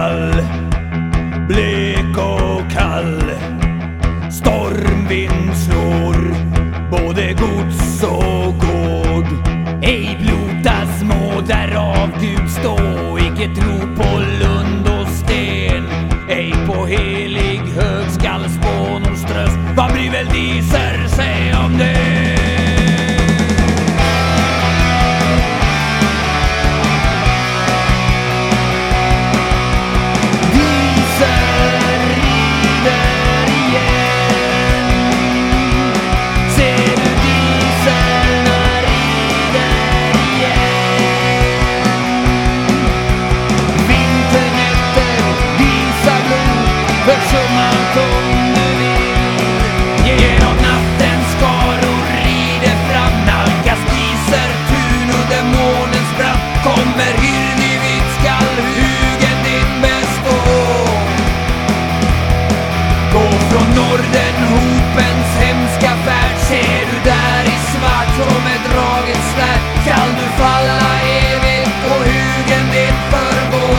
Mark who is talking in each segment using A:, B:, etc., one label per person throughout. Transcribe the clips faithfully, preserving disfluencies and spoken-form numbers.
A: kall, blek och kall. Stormvind slår både gods och gård. Ej blotas må därav Gud stå, icke tro på lund och sten. Ej på helig hög skall spånors tröst. Vad bryr väl diser sig om det? Genom nattens skaror rider fram, nalkas diser, tun och demonens brand. Kommer hyrnivit skall hugen din bestå. Gå från Norden hopens hemska färd. Ser du där i svart som ett draget svärd, skall du falla evigt och hugen din förgå.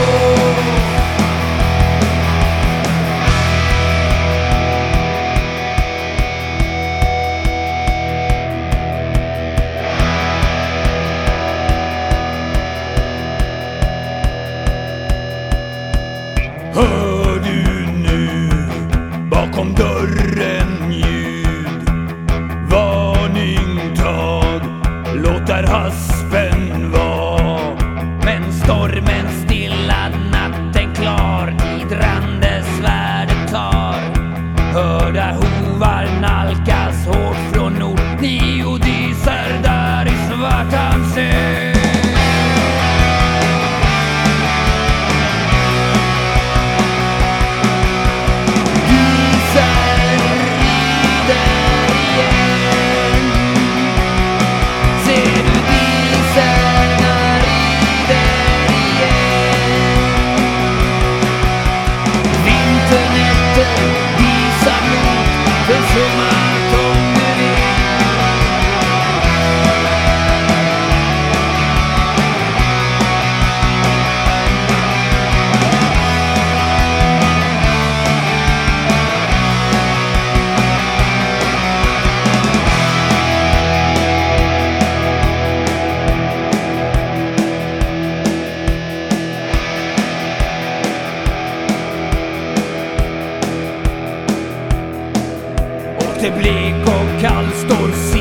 A: Hör du nu bakom dörren ljud? Varning tag, låt där haspen var. Men stormen stilla, natten klar, idrande svärdet tar. Hörda hovar nalkas hårt från nord, nio diser där i svart han ser. Det blek och kall står